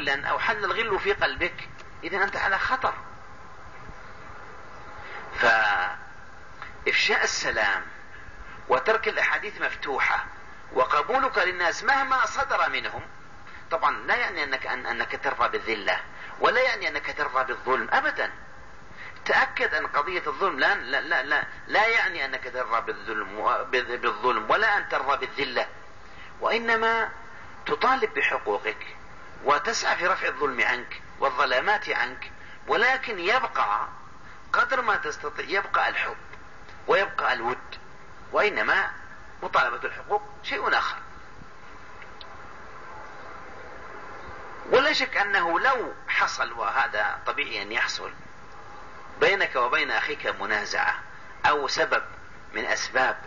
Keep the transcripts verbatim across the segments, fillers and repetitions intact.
غلا أو حل الغل في قلبك، إذن أنت على خطر. فإفشاء السلام وترك الأحاديث مفتوحة وقبولك للناس مهما صدر منهم، طبعا لا يعني أنك, أن أنك ترضى بالذلة، ولا يعني أنك ترضى بالظلم أبدا. تأكد أن قضية الظلم لا, لا, لا, لا, لا يعني أنك ترضى بالظلم, بالظلم ولا أن ترضى بالذلة، وإنما تطالب بحقوقك وتسعى في رفع الظلم عنك والظلامات عنك، ولكن يبقى قدر ما تستطيع يبقى الحب ويبقى الود، وإنما مطالبة الحقوق شيء آخر. ولا شك أنه لو حصل، وهذا طبيعي أن يحصل، بينك وبين أخيك منازعة أو سبب من أسباب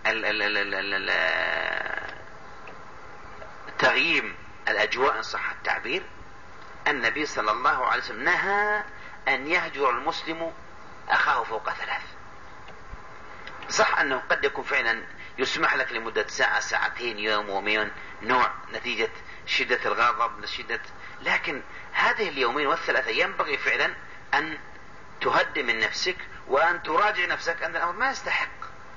تغييم الأجواء إن صح التعبير، النبي صلى الله عليه وسلم نهى أن يهجر المسلم أخاه فوق ثلاث. صح أنه قد يكون فعلا يسمح لك لمدة ساعة ساعتين يوم يومين نوع نتيجة شدة الغضب شدة، لكن هذه اليومين والثلاثة ينبغي فعلا أن تهدي من نفسك وأن تراجع نفسك أن الأمر ما يستحق،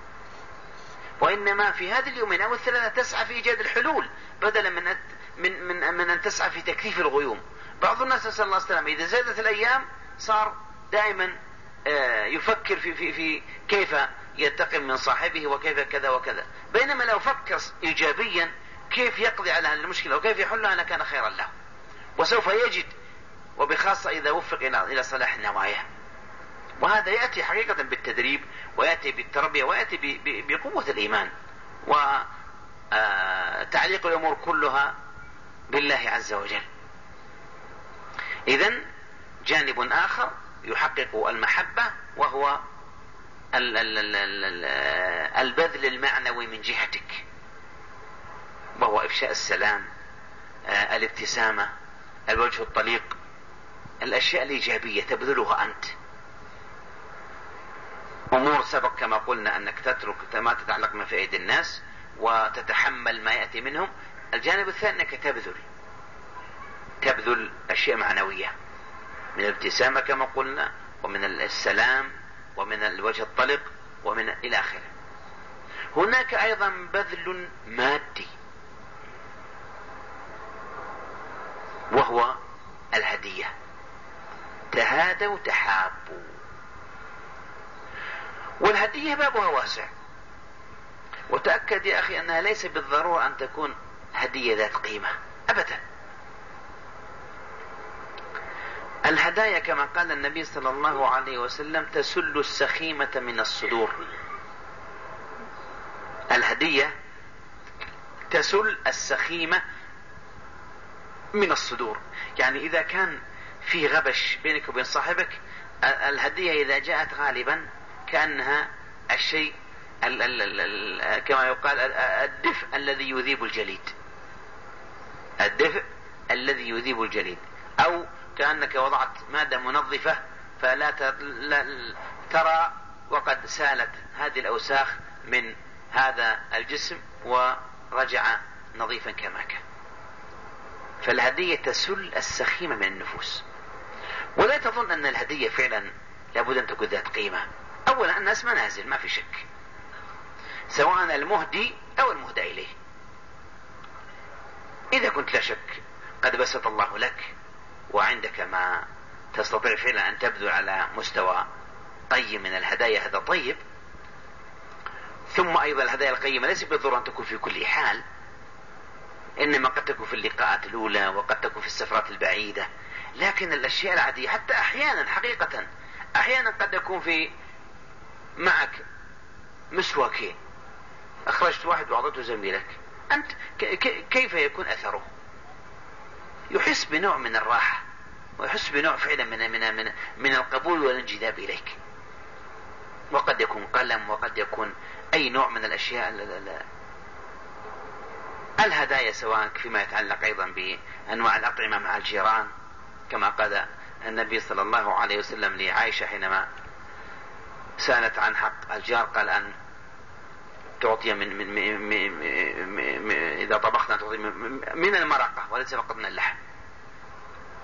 وإنما في هذه اليومين أو الثلاثة تسعى في إيجاد الحلول بدلا من من من, من أن تسعى في تكثيف الغيوم. بعض الناس نسأل الله السلامة إذا زادت الأيام صار دائما يفكر في في في كيف ينتقم من صاحبه وكيف كذا وكذا، بينما لو فكر إيجابيا كيف يقضي على هذه المشكلة وكيف يحلها لكان خيرا له، وسوف يجد، وبخاصة إذا وفق إلى صلاح النوايا. وهذا يأتي حقيقة بالتدريب ويأتي بالتربية ويأتي بقوة الإيمان وتعليق الأمور كلها بالله عز وجل. إذن جانب آخر يحقق المحبة وهو البذل المعنوي من جهتك، وهو إفشاء السلام، الابتسامة، الوجه الطليق، الأشياء الإيجابية تبذلها أنت. أمور سبق كما قلنا أنك تترك ما تتعلق ما في أيدي الناس وتتحمل ما يأتي منهم. الجانب الثاني أنك تبذل تبذل أشياء معنوية من الابتسامة كما قلنا، ومن السلام، ومن الوجه الطلق، ومن إلى آخره. هناك أيضا بذل مادي وهو الهدية. تهادوا تحابوا، والهدية بابها واسع. وتأكد يا أخي أنها ليس بالضرورة أن تكون هدية ذات قيمة أبدا. الهدايا كما قال النبي صلى الله عليه وسلم تسل السخيمة من الصدور. الهدية تسل السخيمة من الصدور، يعني إذا كان في غبش بينك وبين صاحبك، الهدية إذا جاءت غالبا كأنها الشيء ال ال ال كما يقال الدفء الذي يذيب الجليد، الدفء الذي يذيب الجليد، أو كأنك وضعت مادة منظفة فلا ترى وقد سالت هذه الأوساخ من هذا الجسم ورجع نظيفا كما كان. فالهدية تسل السخيمة من النفوس. ولا تظن أن الهدية فعلا لابد أن تكون ذات قيمة. أولا الناس منازل ما في شك، سواء المهدي أو المهدى إليه. إذا كنت لا شك قد بسط الله لك وعندك ما تستطيع فعلا أن تبذل على مستوى طيب من الهدايا، هذا طيب. ثم أيضا الهدايا القيمة ليس بالضرورة أن تكون في كل حال، إنما قد تكون في اللقاءات الأولى وقد تكون في السفرات البعيدة. لكن الأشياء العادية حتى أحيانا حقيقة أحيانا قد يكون في معك مسواكين، أخرجت واحد وأعطيته زميلك، أنت كيف يكون أثره؟ يحس بنوع من الراحة ويحس بنوع فعلا من من من من القبول والانجذاب إليك. وقد يكون قلم وقد يكون أي نوع من الأشياء. لا لا لا. الهدايا سواء فيما يتعلق أيضا بأنواع الأطعمة مع الجيران، كما قال النبي صلى الله عليه وسلم لعائشة حينما سألت عن حق الجار، قال أن تعطي من, من, من, من, من إذا طبخنا تعطي من, من المرقة وليس فقط من اللحم.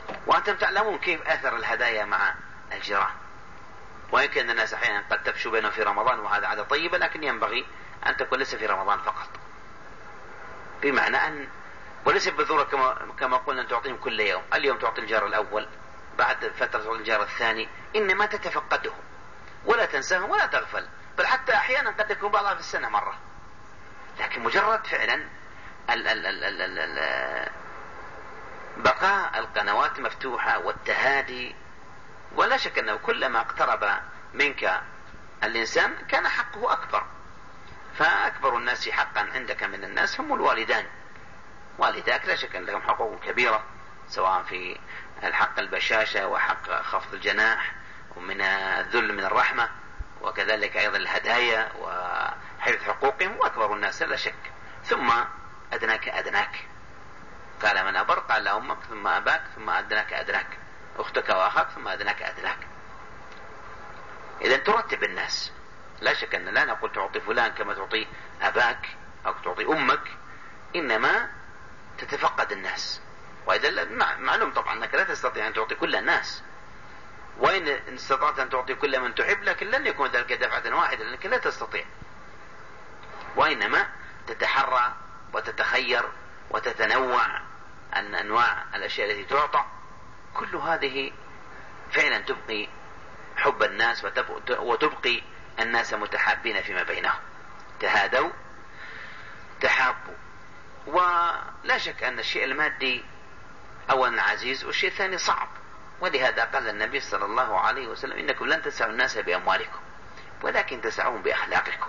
وأنتم تعلمون كيف أثر الهدايا مع الجيران، ويمكن أن الناس أحيانا قد تفشوا بينهم في رمضان وهذا عادة طيبة، لكن ينبغي أن تكون ليس في رمضان فقط، بمعنى أن وليس بالضرورة كما, كما قلنا أن تعطيهم كل يوم، اليوم تعطي الجار الأول، بعد فترة تعطي الجار الثاني، إنما تتفقدهم ولا تنساهم ولا تغفل، بل حتى أحيانا قد يكون بعضها في السنة مرة. لكن مجرد فعلا ال ال ال ال ال ال بقاء القنوات مفتوحة والتهادي، ولا شك أنه كلما اقترب منك الإنسان كان حقه أكبر. فأكبر الناس حقا عندك من الناس هم الوالدان، والداك لا شك أن لهم حقوق كبيرة، سواء في الحق البشاشة وحق خفض الجناح ومن الذل من الرحمة، وكذلك أيضا الهدايا وحفظ حقوقهم، وأكبر الناس لا شك. ثم أدناك أدناك، قال من أبر قال أمك ثم أباك ثم أدناك أدناك، أختك وأخاك ثم أدناك أدناك. إذن ترتب الناس، لا شك أن لا نقول تعطي فلان كما تعطي أباك أو تعطي أمك، إنما تتفقد الناس. وإذا معلوم طبعا أنك لا تستطيع أن تعطي كل الناس، وإن استطعت أن تعطي كل من تحب، لكن لن يكون ذلك دفعة واحدة، لأنك لا تستطيع، وإنما تتحرى وتتخير وتتنوع أن أنواع الأشياء التي تعطى. كل هذه فعلا تبقي حب الناس وتبقي الناس متحابين فيما بينهم، تهادوا تحابوا. ولا شك أن الشيء المادي أولا عزيز والشيء الثاني صعب، ولهذا قال النبي صلى الله عليه وسلم إنكم لن تسعوا الناس بأموالكم ولكن تسعوهم بأخلاقكم.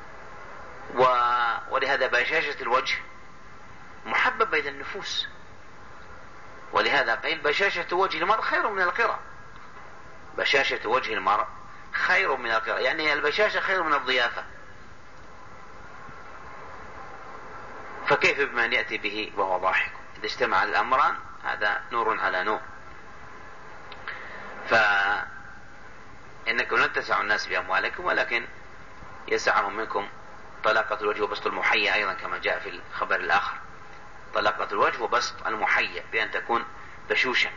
ولهذا بشاشة الوجه محببة إلى النفوس، ولهذا قيل بشاشة وجه المرء خير من القرى. بشاشة وجه المرء خير من القرى، يعني البشاشة خير من الضيافة، فكيف بمن يأتي به وهو ضاحك؟ إذا اجتمع الأمران هذا نور على نور. فإنكم لن تسعوا الناس بأموالكم ولكن يسعهم منكم طلاقة الوجه وبسط المحيا، أيضا كما جاء في الخبر الآخر، طلاقة الوجه وبسط المحيا بأن تكون بشوشا.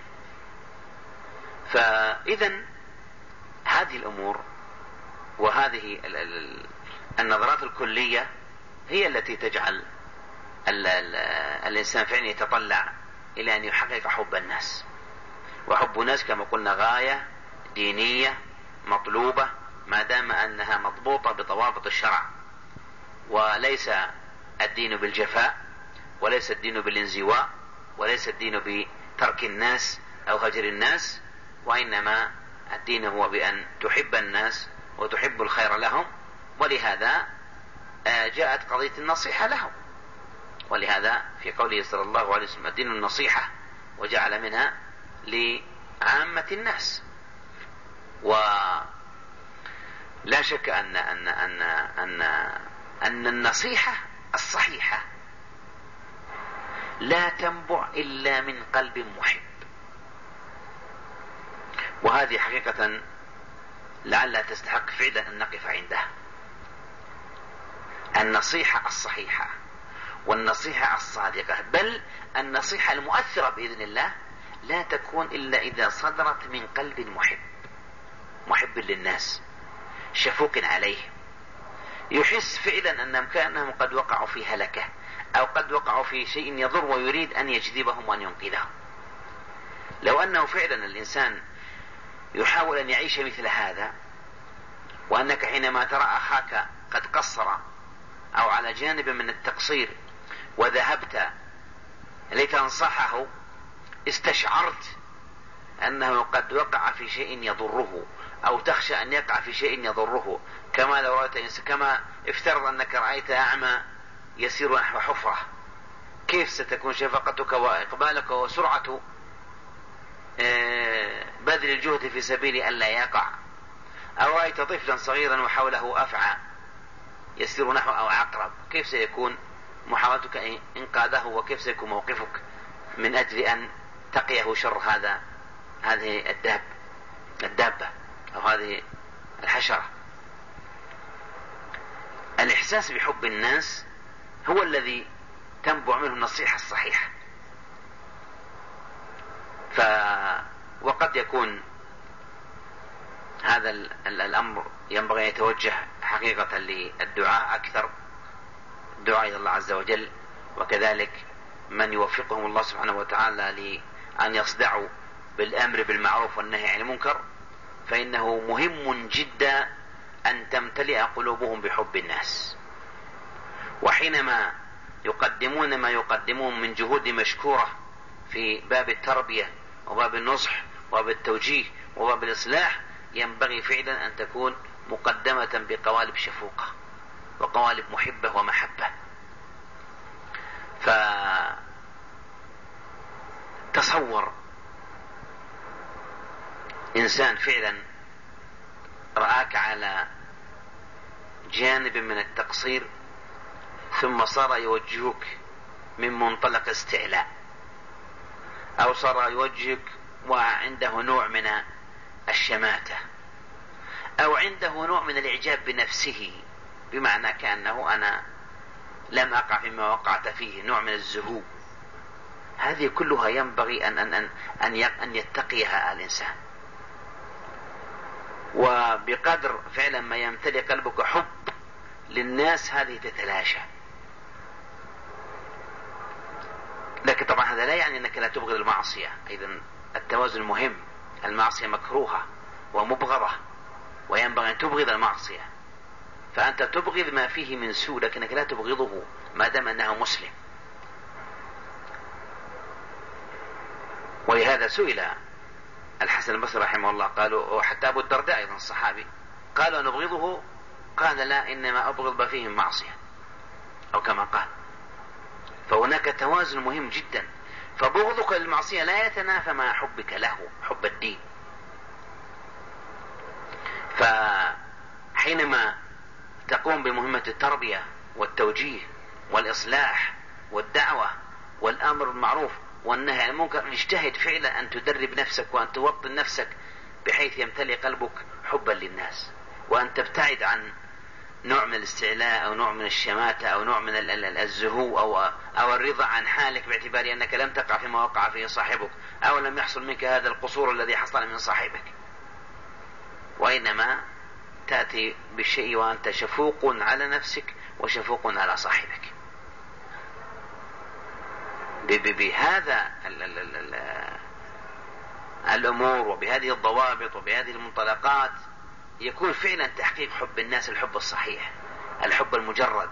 فإذا هذه الأمور وهذه النظرات الكلية هي التي تجعل ال ال الإنسان فعلا يتطلع إلى أن يحقق حب الناس. وحب الناس كما قلنا غاية دينية مطلوبة ما دام أنها مضبوطة بضوابط الشرع، وليس الدين بالجفاء، وليس الدين بالانزواء، وليس الدين بترك الناس أو هجر الناس، وإنما الدين هو بأن تحب الناس وتحب الخير لهم. ولهذا جاءت قضية النصيحة لهم، ولهذا في قوله صلى الله عليه وسلم الدين النصيحة، وجعل منها لعامة الناس. ولا شك أن أن أن أن أن النصيحة الصحيحة لا تنبع إلا من قلب محب، وهذه حقيقة لعلها تستحق فعلا أن نقف عندها. النصيحة الصحيحة والنصيحة الصادقة، بل النصيحة المؤثرة بإذن الله لا تكون إلا إذا صدرت من قلب محب، محب للناس شفوق عليه، يحس فعلا أنهم كأنهم قد وقعوا في هلكة أو قد وقعوا في شيء يضر ويريد أن يجذبهم وأن ينقذهم. لو أنه فعلا الإنسان يحاول أن يعيش مثل هذا، وأنك حينما ترى أخاك قد قصر أو على جانب من التقصير وذهبت لتنصحه، استشعرت أنه قد وقع في شيء يضره أو تخشى أن يقع في شيء يضره، كما لو رأيت كما افترض أنك رأيت أعمى يسير نحو حفرة، كيف ستكون شفقتك وإقبالك وسرعة بذل الجهد في سبيل ألا يقع؟ أو رأيت طفلا صغيرا وحوله أفعى يسير نحو أو عقرب، كيف سيكون محاولتك إنقاذه، وكيف سيكون موقفك من أجل أن تقيه شر هذا هذه الداب الدابة أو هذه الحشرة؟ الإحساس بحب الناس هو الذي تنبع منه النصيحة الصحيحة. ف وقد يكون هذا الأمر ينبغي أن يتوجه حقيقة للدعاء أكثر، الدعاء إلى الله عز وجل، وكذلك من يوفقهم الله سبحانه وتعالى لأن يصدعوا بالأمر بالمعروف والنهي عن المنكر، فإنه مهم جدا أن تمتلئ قلوبهم بحب الناس. وحينما يقدمون ما يقدمون من جهود مشكورة في باب التربية وباب النصح وباب التوجيه وباب الإصلاح، ينبغي فعلا أن تكون مقدمة بقوالب شفوقة وقوالب محبة ومحبة. فتصور إنسان فعلا رآك على جانب من التقصير ثم صار يوجهك من منطلق استعلاء، أو صار يوجهك وعنده نوع من الشماتة، أو عنده نوع من الإعجاب بنفسه، بمعنى كأنه أنا لم أقع فيما وقعت فيه، نوع من الزهو. هذه كلها ينبغي أن, أن, أن, أن يتقيها الإنسان. وبقدر فعلا ما يمتلئ قلبك حب للناس هذه تتلاشى. لكن طبعا هذا لا يعني أنك لا تبغض المعصية، أيضا التوازن مهم. المعصية مكروهة ومبغضة وينبغي أن تبغض المعصية، فأنت تبغض ما فيه من سوء لكنك لا تبغضه ما دام أنه مسلم. ولهذا سئل الحسن البصري رحمه الله، قالوا، وحتى أبو الدرداء أيضا الصحابي، قالوا نبغضه؟ قال لا، إنما أبغض ما فيه من معصية، أو كما قال. فهناك توازن مهم جدا. فبغضك للمعصية لا يتنافى مع حبك له، حب الدين. فحينما تقوم بمهمة التربية والتوجيه والإصلاح والدعوة والأمر بالمعروف والنهي عن المنكر، اجتهد فعلا أن تدرب نفسك وأن توطن نفسك بحيث يمتلئ قلبك حبا للناس، وأن تبتعد عن نوع من الاستعلاء أو نوع من الشماتة أو نوع من الزهو أو, أو الرضا عن حالك باعتبار أنك لم تقع فيما وقع فيه صاحبك، أو لم يحصل منك هذا القصور الذي حصل من صاحبك، وإنما تأتي بالشيء وأنت شفوق على نفسك وشفوق على صاحبك. بهذا الأمور وبهذه الضوابط وبهذه المنطلقات يكون فعلا تحقيق حب الناس، الحب الصحيح، الحب المجرد،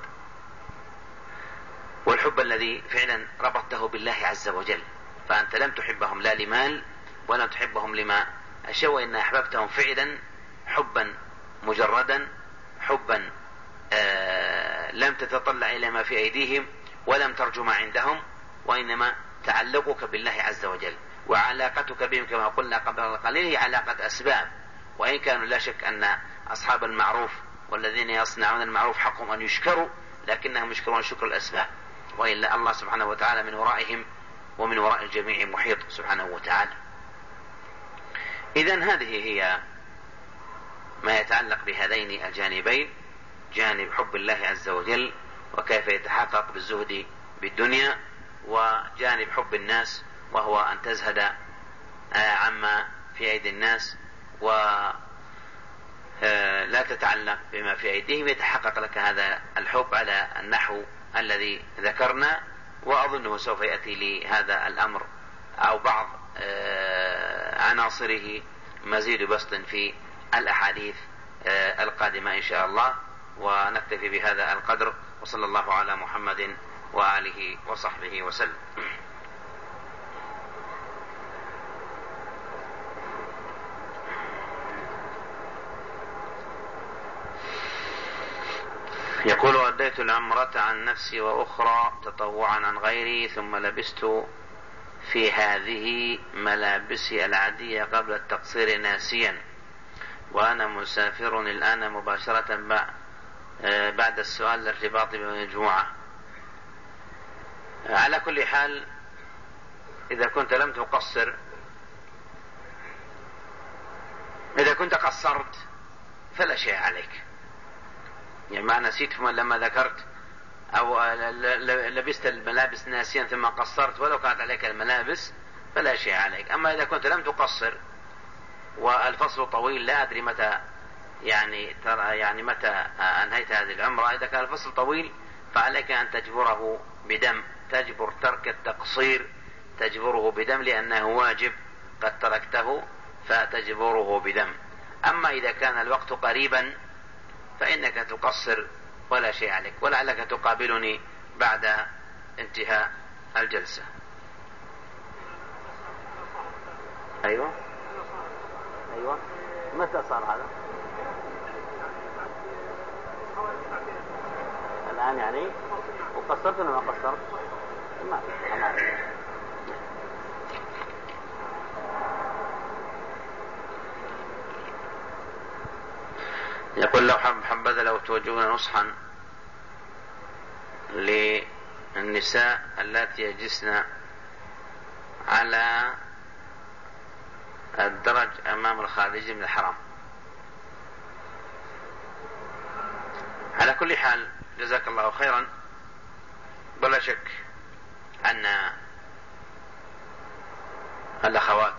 والحب الذي فعلا ربطته بالله عز وجل. فأنت لم تحبهم لا لمال ولم تحبهم لما أشوا، وإن أحببتهم فعلا حبا مجردا، حبا آه لم تتطلع إلى ما في أيديهم ولم ترجو ما عندهم، وإنما تعلقك بالله عز وجل. وعلاقتك بهم كما قلنا قبل قليل هي علاقة أسباب، وإن كانوا لا شك أن أصحاب المعروف والذين يصنعون المعروف حقهم أن يشكروا، لكنهم يشكرون شكر الأسباب، وإلا الله سبحانه وتعالى من ورائهم ومن وراء الجميع محيط سبحانه وتعالى. إذن هذه هي ما يتعلق بهذين الجانبين، جانب حب الله عز وجل وكيف يتحقق بالزهد بالدنيا، وجانب حب الناس وهو أن تزهد عما في أيدي الناس ولا تتعلق بما في أيديهم، يتحقق لك هذا الحب على النحو الذي ذكرنا. وأظنه سوف يأتي لهذا الأمر أو بعض عناصره مزيد بسط في الأحاديث القادمة إن شاء الله. ونكتفي بهذا القدر، وصلى الله على محمد وآله وصحبه وسلم. يقول: أديت العمرة عن نفسي وأخرى تطوعا عن غيري، ثم لبست في هذه ملابسي العادية قبل التقصير ناسيا، وأنا مسافر الآن مباشرة بعد السؤال الارتباط بمجموعة. على كل حال، إذا كنت لم تقصر، إذا كنت قصرت فلا شيء عليك. يعني ما نسيت لما ذكرت أو لبست الملابس ناسيا ثم قصرت، ولو كانت عليك الملابس فلا شيء عليك. أما إذا كنت لم تقصر والفصل طويل، لا أدري متى يعني ترى يعني متى أنهيت هذه العمرة، إذا كان الفصل طويل فعليك أن تجبره بدم، تجبر ترك التقصير تجبره بدم، لأنه واجب قد تركته فتجبره بدم. أما إذا كان الوقت قريبا فإنك تقصر ولا شيء عليك، ولعلك تقابلني بعد انتهاء الجلسة. أيوة أيوة متى صار هذا؟ الآن يعني؟ وقصرت ولا ما قصرت؟ ما ما يقول لو حب حبذا لو توجهون نصحا للنساء اللاتي يجلسن على الدرج أمام الخارج من الحرم. على كل حال جزاك الله خيرا. بلا شك أن الأخوات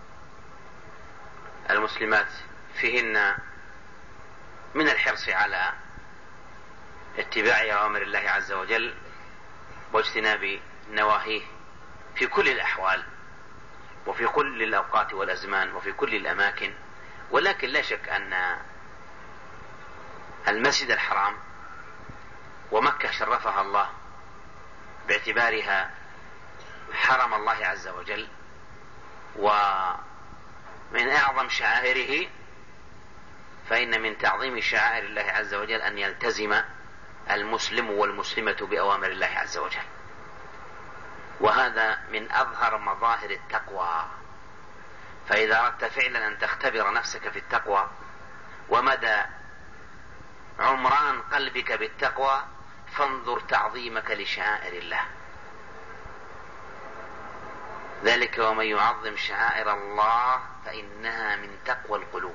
المسلمات فيهن من الحرص على اتباع أوامر الله عز وجل واجتناب نواهيه في كل الأحوال وفي كل الأوقات والأزمان وفي كل الأماكن. ولكن لا شك أن المسجد الحرام ومكة شرفها الله باعتبارها حرم الله عز وجل ومن أعظم شعائره، فإن من تعظيم شعائر الله عز وجل أن يلتزم المسلم والمسلمة بأوامر الله عز وجل، وهذا من أظهر مظاهر التقوى. فإذا أردت فعلا أن تختبر نفسك في التقوى ومدى عمران قلبك بالتقوى فانظر تعظيمك لشعائر الله. ذلك ومن يعظم شعائر الله فإنها من تقوى القلوب.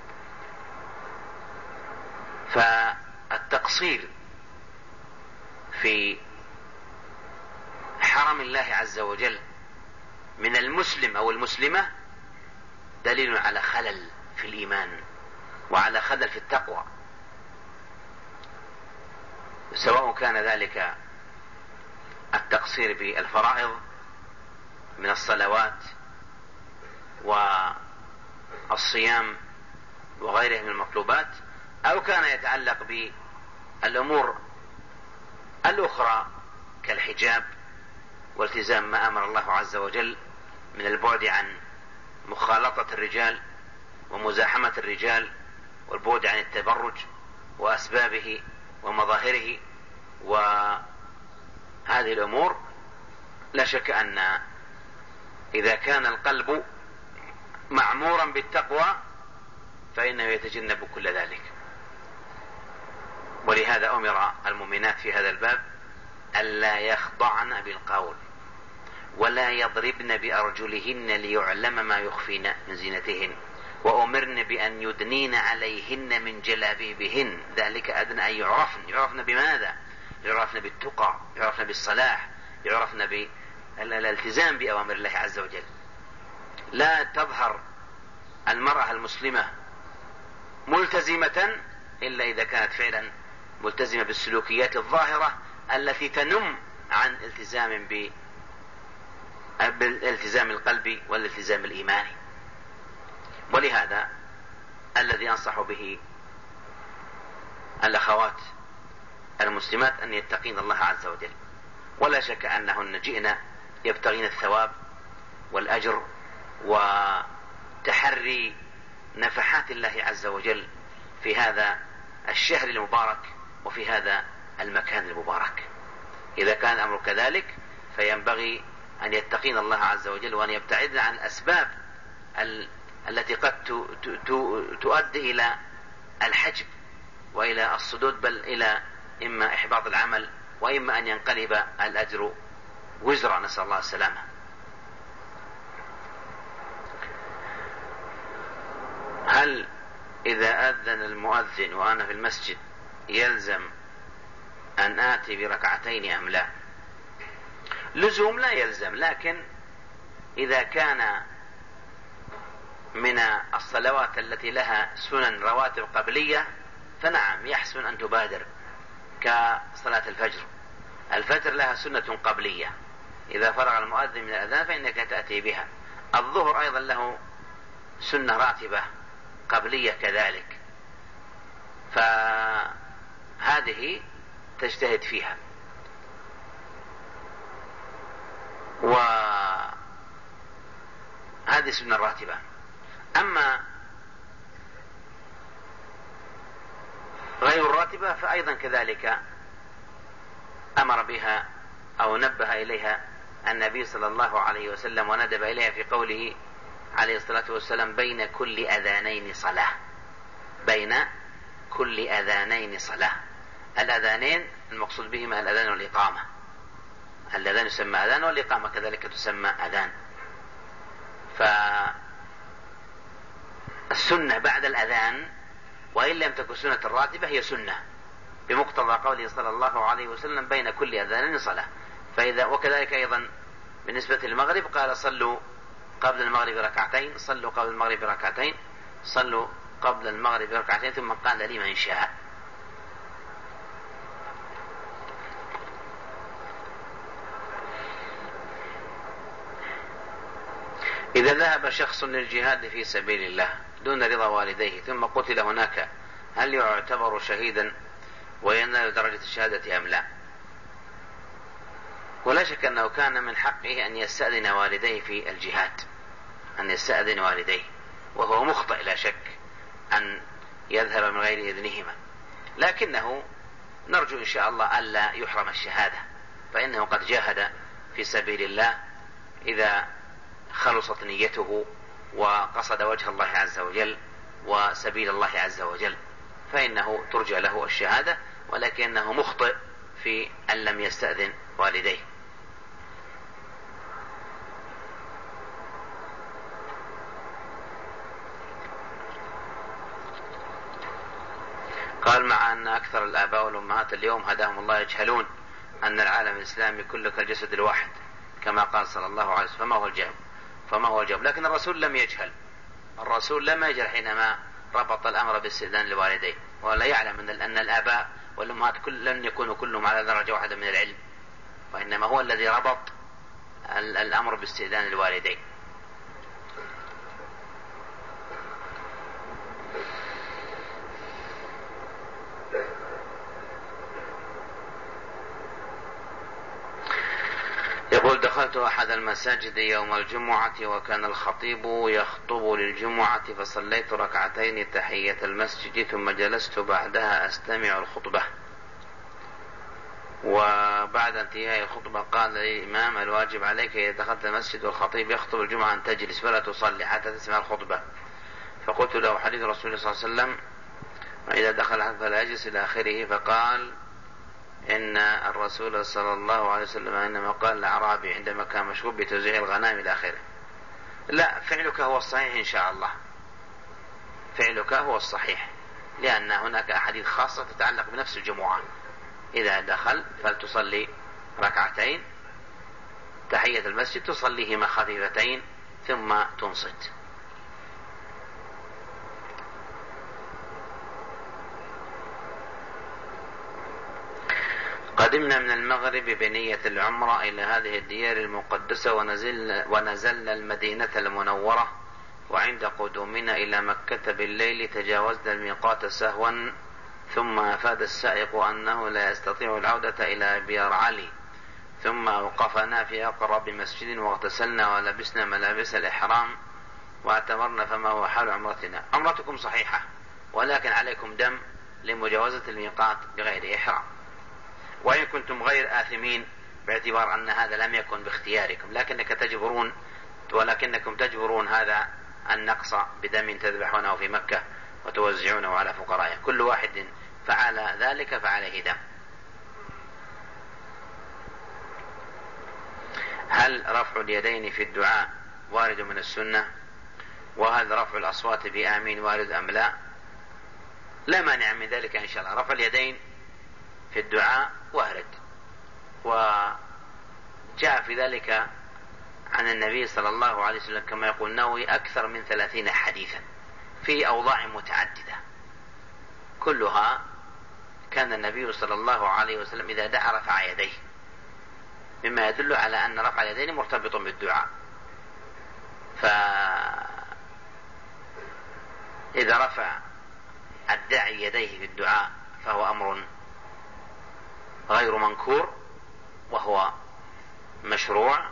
فالتقصير في حرم الله عز وجل من المسلم أو المسلمة دليل على خلل في الإيمان وعلى خلل في التقوى، سواء كان ذلك التقصير بالفرائض من الصلوات والصيام وغيرها من المطلوبات، أو كان يتعلق بالأمور الأخرى كالحجاب والتزام ما أمر الله عز وجل من البعد عن مخالطة الرجال ومزاحمة الرجال والبعد عن التبرج وأسبابه ومظاهره وهذه الأمور. لا شك أن إذا كان القلب معمورا بالتقوى فإنه يتجنب كل ذلك. ولهذا أمر المؤمنات في هذا الباب ألا يخضعن بالقول ولا يضربن بأرجلهن ليعلم ما يخفين من زينتهن، وأمرن بأن يدنين عليهن من جلابيبهن، ذلك أدنى أن يعرفن. يعرفن بماذا؟ يعرفن بالتقى، يعرفن بالصلاح، يعرفن بالالتزام بأوامر الله عز وجل. لا تظهر المرأة المسلمة ملتزمة إلا إذا كانت فعلا ملتزمة بالسلوكيات الظاهرة التي تنم عن التزام بالالتزام القلبي والالتزام الإيماني. ولهذا الذي أنصح به الأخوات المسلمات أن يتقين الله عز وجل، ولا شك أنهن جئنا يبتغين الثواب والأجر وتحري نفحات الله عز وجل في هذا الشهر المبارك وفي هذا المكان المبارك. إذا كان الأمر كذلك فينبغي أن يتقين الله عز وجل وأن يبتعدن عن الأسباب ال... التي قد ت... ت... تؤدي إلى الحجب وإلى الصدود، بل إلى إما إحباط العمل وإما أن ينقلب الأجر وزرا، نسأل الله السلامة. هل إذا أذن المؤذن وأنا في المسجد يلزم أن آتي بركعتين أم لا؟ لزوم لا يلزم، لكن إذا كان من الصلوات التي لها سنن رواتب قبلية فنعم يحسن أن تبادر، كصلاة الفجر. الفجر لها سنة قبلية، إذا فرغ المؤذن من الأذان فإنك تأتي بها. الظهر أيضا له سنة راتبة قبلية كذلك، فهذه تجتهد فيها. وهذه سنة راتبة. أما غير الراتبة فأيضا كذلك أمر بها أو نبه إليها النبي صلى الله عليه وسلم وندب إليها في قوله عليه الصلاة والسلام: بين كل أذانين صلاة. بين كل أذانين صلاة. الأذانين المقصود بهما الأذان والإقامة. الأذان يسمى أذان والإقامة كذلك تسمى أذان. فالسنة بعد الأذان وإن لم تكن سنة الراتبة هي سنة بمقتضى قوله صلى الله عليه وسلم: بين كل أذانين صلاة. فإذا وكذلك أيضا بالنسبة للمغرب قال: صلوا قبل المغرب ركعتين، صلوا قبل المغرب ركعتين، صلوا قبل المغرب ركعتين، ثم قال: لمن شاء. إذا ذهب شخص للجهاد في سبيل الله دون رضا والديه ثم قتل هناك، هل يعتبر شهيدا وينال درجة الشهادة أم لا؟ ولا شك أنه كان من حقه أن يستأذن والديه في الجهاد، أن يستأذن والديه، وهو مخطئ لا شك أن يذهب من غير إذنهما، لكنه نرجو إن شاء الله ألا يحرم الشهادة، فإنه قد جاهد في سبيل الله إذا خلصت نيته وقصد وجه الله عز وجل وسبيل الله عز وجل، فإنه ترجى له الشهادة، ولكنه مخطئ في أن لم يستأذن والديه. قال: مع أن أكثر الآباء والأمهات اليوم هداهم الله يجهلون أن العالم الإسلامي كله كالجسد الواحد كما قال صلى الله عليه وسلم، فما هو الجواب؟ فما هو الجواب؟ لكن الرسول لم يجهل، الرسول لم يجهل حينما ربط الأمر باستئذان لوالديه، ولا يعلم أن الآباء والأمهات كل لن يكونوا كلهم على درجة واحدة من العلم، وإنما هو الذي ربط الأمر باستئذان الوالدين. يقول: دخلت أحد المساجد يوم الجمعة وكان الخطيب يخطب للجمعة، فصليت ركعتين تحية المسجد ثم جلست بعدها أستمع الخطبة، وبعد انتهاء الخطبة قال لي الإمام: الواجب عليك إذا دخلت المسجد والخطيب يخطب الجمعة أن تجلس ولا تصلي حتى تسمع الخطبة. فقلت له: حديث رسول الله صلى الله عليه وسلم وإذا دخل فلا يجلس إلى آخره. فقال: إن الرسول صلى الله عليه وسلم إنما قال الأعرابي عندما كان مشغول بتوزيع الغنائم إلى آخره. لا، فعلك هو الصحيح إن شاء الله، فعلك هو الصحيح، لأن هناك أحاديث خاصة تتعلق بنفس الجمعة. إذا دخل فلتصلي ركعتين تحية المسجد، تصليهما خفيفتين ثم تنصت. قدمنا من المغرب بنية العمرة إلى هذه الديار المقدسة ونزل ونزلنا المدينة المنورة، وعند قدومنا إلى مكة بالليل تجاوزنا الميقات سهوا، ثم أفاد السائق أنه لا يستطيع العودة إلى بيار علي، ثم أوقفنا في أقرب مسجد واغتسلنا ولبسنا ملابس الإحرام واعتمرنا. فما هو حال عمرتنا؟ عمرتكم صحيحة، ولكن عليكم دم لمجاوزة الميقات بغير إحرام، وإن كنتم غير آثمين باعتبار أن هذا لم يكن باختياركم، لكنك تجبرون ولكنكم تجبرون هذا النقص بدم تذبحونه في مكة وتوزعونه على فقرائه، كل واحد فعل ذلك فعليه دم. هل رفع اليدين في الدعاء وارد من السنة؟ وهل رفع الأصوات بآمين وارد أم لا؟ لا مانع من ذلك إن شاء الله. رفع اليدين في الدعاء وارد، وجاء في ذلك عن النبي صلى الله عليه وسلم كما يقول النووي أكثر من ثلاثين حديثا في أوضاع متعددة، كلها كان النبي صلى الله عليه وسلم إذا دعا رفع يديه، مما يدل على أن رفع اليدين مرتبط بالدعاء. فإذا رفع الداعي يديه في الدعاء فهو أمر غير منكور وهو مشروع.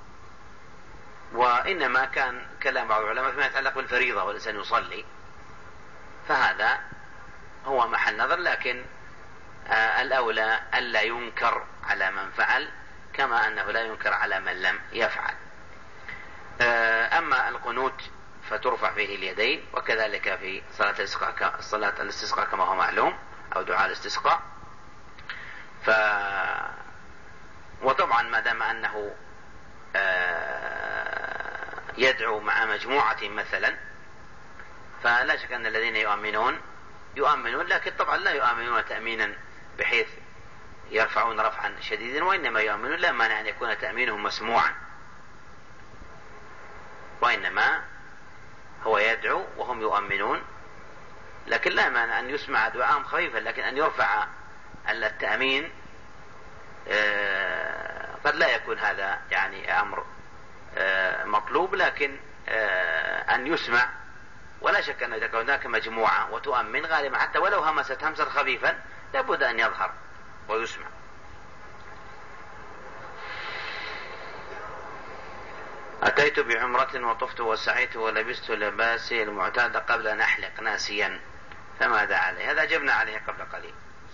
وإنما كان كلام بعض العلماء فيما يتعلق بالفريضة والإنسان يصلي، فهذا هو محل نظر، لكن آه الأولى ألا ينكر على من فعل كما أنه لا ينكر على من لم يفعل. آه أما القنوت فترفع فيه اليدين، وكذلك في صلاة الاستسقاء صلاة الاستسقاء كما هو معلوم، أو دعاء الاستسقاء. ف وطبعا ما دام أنه آه يدعو مع مجموعة مثلا، فلا شك أن الذين يؤمنون يؤمنون، لكن طبعا لا يؤمنون تأمينا بحيث يرفعون رفعا شديدا، وإنما يؤمنون لا مانع أن يكون تأمينهم مسموعا، وإنما هو يدعو وهم يؤمنون، لكن لا مانع أن يسمع دعاءهم خفيفا، لكن أن يرفع التأمين آه قد لا يكون هذا يعني أمر آه مطلوب، لكن آه أن يسمع. ولا شك أن إذا كان هناك مجموعة وتؤمن غالبا حتى ولو همست همسا خفيفا لابد أن يظهر ويسمع. أتيت بعمرة وطفت وسعيت ولبست لباسي المعتاد قبل أن أحلق ناسيا، فماذا عليه؟ هذا جبنا عليه قبل قليل.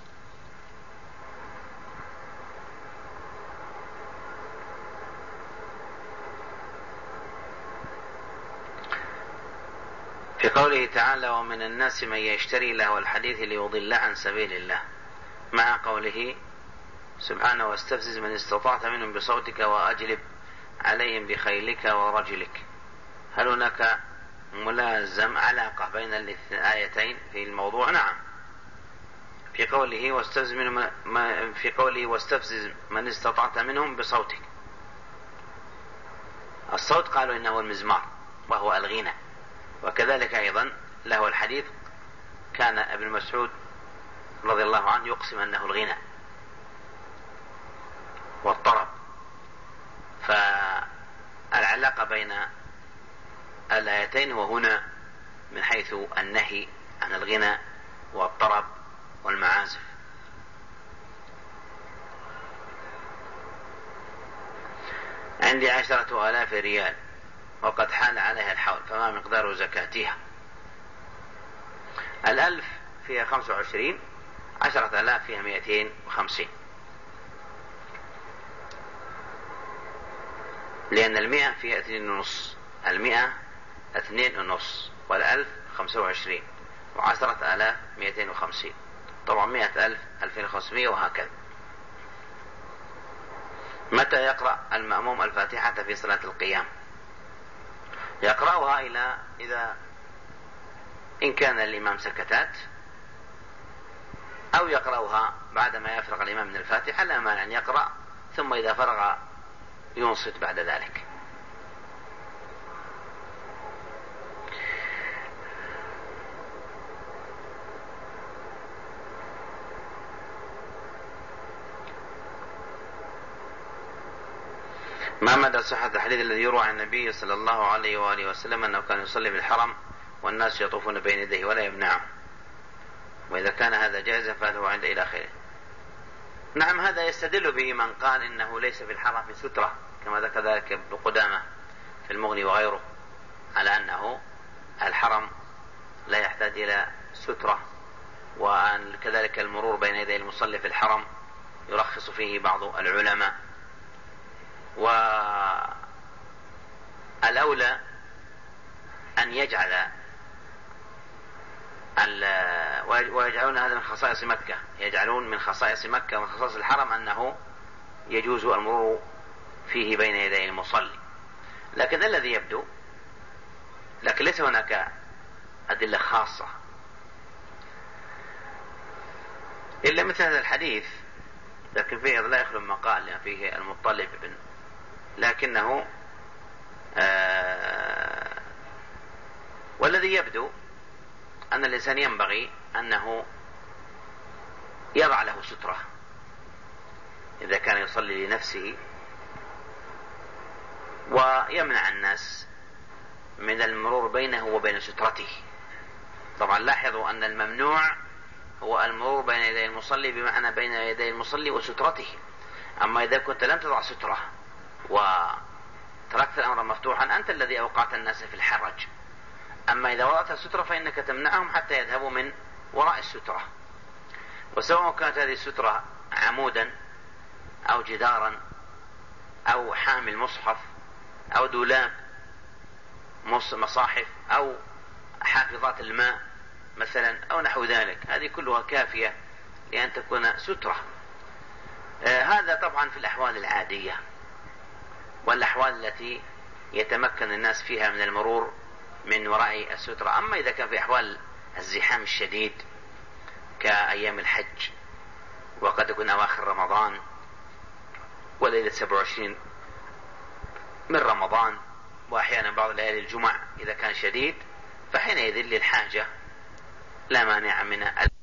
في قوله تعالى ومن الناس من يشتري لهو الحديث ليضل عن سبيل الله، مع قوله سبحانه واستفزز من استطعت منهم بصوتك وأجلب عليهم بخيلك ورجلك، هل هناك ملازم علاقة بين الآيتين في الموضوع؟ نعم. في قوله واستفزز منهم في قوله واستفزز من استطعت منهم بصوتك، الصوت قالوا إنه المزمار وهو الغنى، وكذلك أيضا له الحديث كان ابن مسعود رضي الله عنه يقسم أنه الغنى والطرب. فالعلاقة بين الآيتين وهنا من حيث النهي عن الغنى والطرب والمعازف. عندي عشرة آلاف ريال وقد حال عليها الحول، فما مقدار زكاتها؟ الألف فيها خمسة وعشرين، عشرة آلاف فيها مئتين وخمسين، لأن المئة فيها اثنين ونص، المئة اثنين ونص، والألف خمسة وعشرين، وعشرة آلاف مئتين وخمسين، طبعا مئة ألف ألفين وخمسمائة، وهكذا. متى يقرأ المأموم الفاتحة في صلاة القيام؟ يقرأها إلى إذا إن كان الإمام سكتات، أو يقرأها بعدما يفرغ الإمام من الفاتحة، لا مانع أن يقرأ، ثم إذا فرغ ينصت بعد ذلك. ما مدى صحة الحديث الذي يروى عن النبي صلى الله عليه وآله وسلم أنه كان يصلي في الحرم والناس يطوفون بين يديه ولا يمنعهم، وإذا كان هذا جائزا فهو عند إلى آخره؟ نعم، هذا يستدل به من قال إنه ليس في الحرم في سترة، كما ذكر ذلك ابن قدامة في المغني وغيره، على أنه الحرم لا يحتاج إلى سترة، وكذلك المرور بين يدي المصلي في الحرم يرخص فيه بعض العلماء. والأولى أن يجعل ويجعلون هذا من خصائص مكة، يجعلون من خصائص مكة ومن خصائص الحرم أنه يجوز المرور فيه بين يدي المصلي، لكن الذي يبدو، لكن ليس هناك أدلة خاصة إلا مثل هذا الحديث، لكن فيه لا يخلو مقال، يعني فيه المطلب بن، لكنه آه والذي يبدو أن الإنسان ينبغي أنه يضع له سترة إذا كان يصلي لنفسه، ويمنع الناس من المرور بينه وبين سترته. طبعا لاحظوا أن الممنوع هو المرور بين يدي المصلي، بمعنى بين يدي المصلي وسترته. أما إذا كنت لم تضع سترة وتركت الأمر مفتوحا أنت الذي أوقعت الناس في الحرج. أما إذا وضعت السترة فإنك تمنعهم حتى يذهبوا من وراء السترة، وسواء كانت هذه السترة عمودا أو جدارا أو حامل مصحف أو دولاب مصاحف أو حافظات الماء مثلا أو نحو ذلك، هذه كلها كافية لأن تكون سترة. آه هذا طبعا في الأحوال العادية والأحوال التي يتمكن الناس فيها من المرور من وراء السترة. أما إذا كان في أحوال الزحام الشديد كأيام الحج، وقد يكون أواخر رمضان وليلة سبعة وعشرين من رمضان، وأحيانا بعض ليالي الجمعة إذا كان شديد، فحينئذ للحاجة لا مانع من